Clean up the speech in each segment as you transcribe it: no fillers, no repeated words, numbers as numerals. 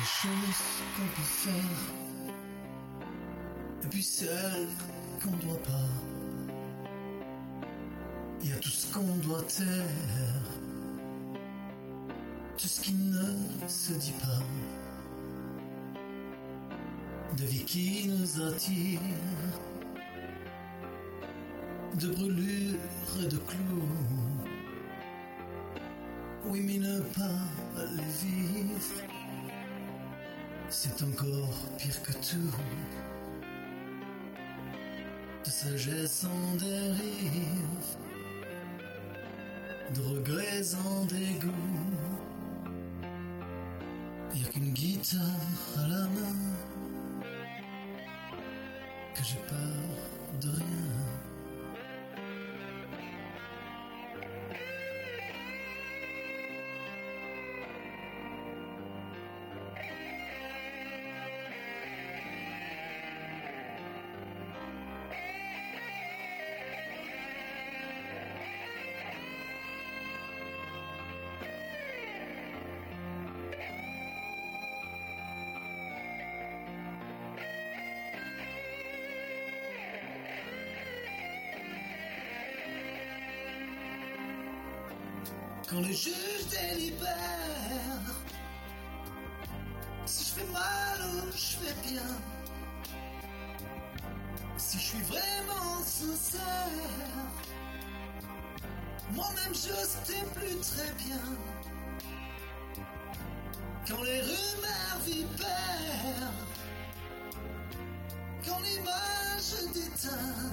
choses qu'on peut faire, et puis celles qu'on doit pas. Il y a tout ce qu'on doit taire, tout ce qui ne se dit pas, de vie qui nous attire, de brûlures et de clous. Oui, mais ne pas les vivre, c'est encore pire que tout. De sagesse en dérive, de regrets en dégoût. Y'a qu'une guitare à la main, que j'ai peur de rien. Quand le juge délibère, si je fais mal ou je fais bien, si je suis vraiment sincère, moi-même je sais plus très bien. Quand les rumeurs vipèrent, quand l'image déteint,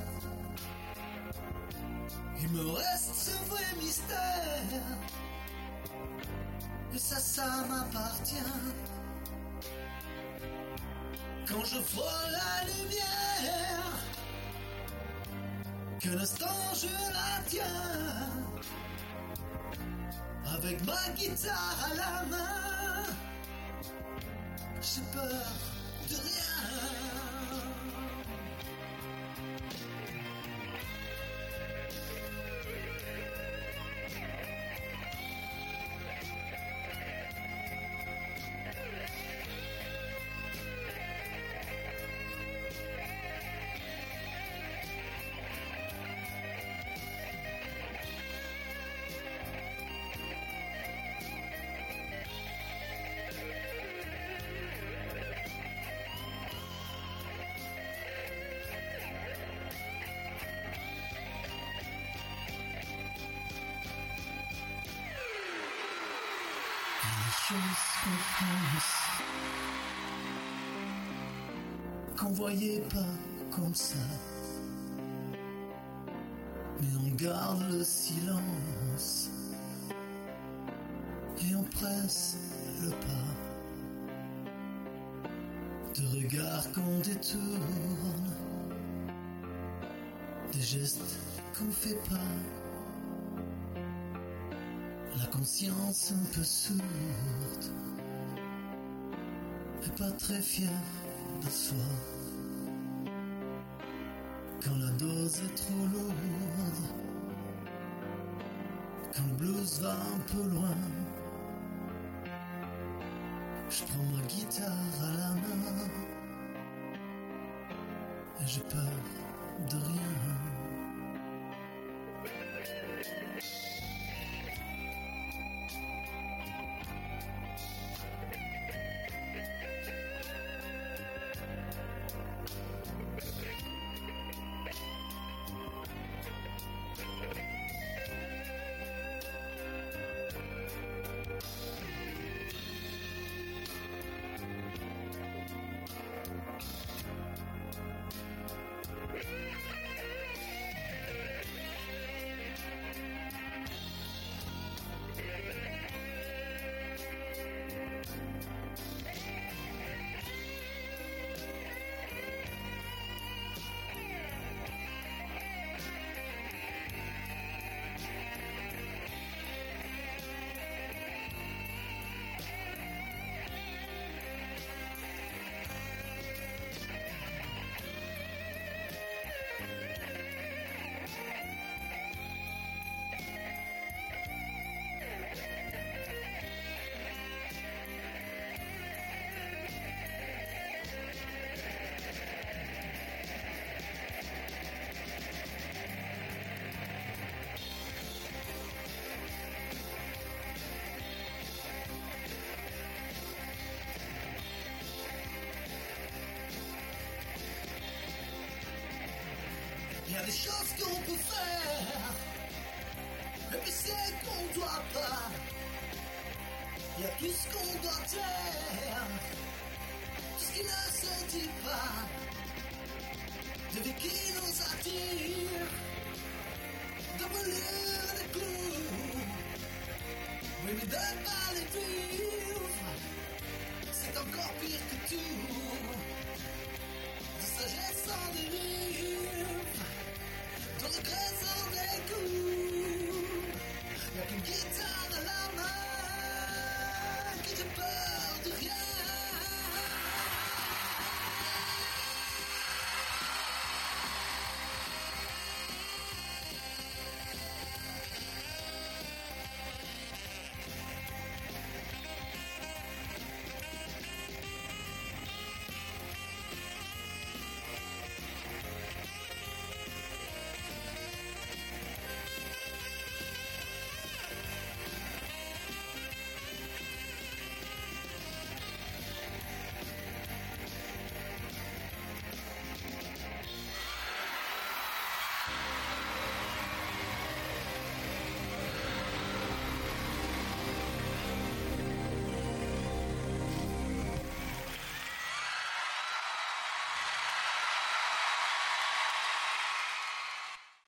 il me reste ce vrai mystère, et ça m'appartient. Quand je frôle la lumière, qu'un instant je la tiens, avec ma guitare à la main, j'ai peur de rien. Choses qu'on pense, qu'on voyait pas comme ça, mais on garde le silence et on presse le pas, de regards qu'on détourne, des gestes qu'on fait pas. La conscience un peu sourde, et pas très fière de soi. Quand la dose est trop lourde, quand le blues va un peu loin, je prends ma guitare à la main, et j'ai peur de rien. des choses qu'on peut faire, et puis celles qu'on doit pas. Il y a tout ce qu'on doit taire, tout ce qui ne se dit pas, de vie qui nous attire, de brûler des clous. Oui, mais de pas les vivre, c'est encore pire que tout. De sagesse en dérive, de regrets en dérive.